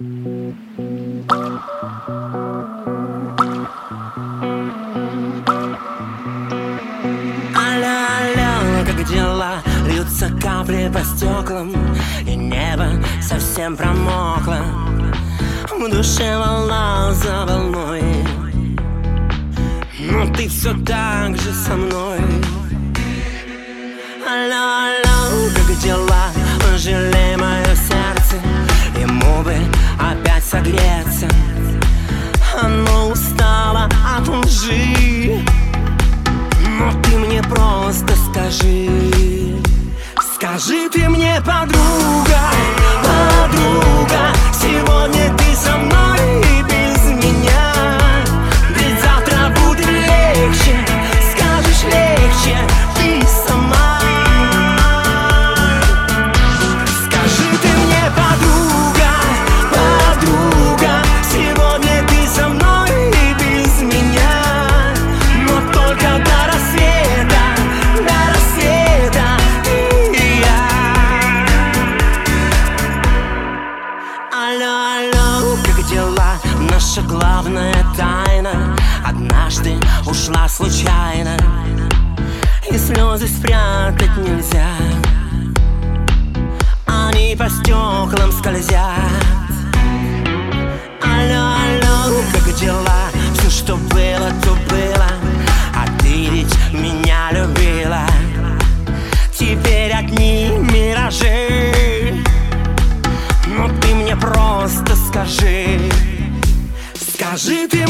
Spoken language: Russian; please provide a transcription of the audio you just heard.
Алло, как дела? Льются капли по стеклам, и небо совсем промокло. В душе волна за волной, но ты все так же со мной. Алло, как дела? Жалей мое сердце, ему бы опять согреться. Оно устало от лжи, но ты мне просто скажи. Скажи ты мне, подруга, подруга, сегодня ты со мной и без меня. Ведь завтра будет легче, скажешь легче ты сама. Скажи ты мне, подруга, подруга, сегодня ты со мной и без меня. Но только до рассвета ты и я. Алло, как дела? Наша главная тайна однажды ушла случайно, и слезы спрятать нельзя, они по стеклам скользят. Алло, как дела? Все, что было, то было, а ты ведь меня любила. Теперь одни миражи, но ты мне просто скажи. Скажи ты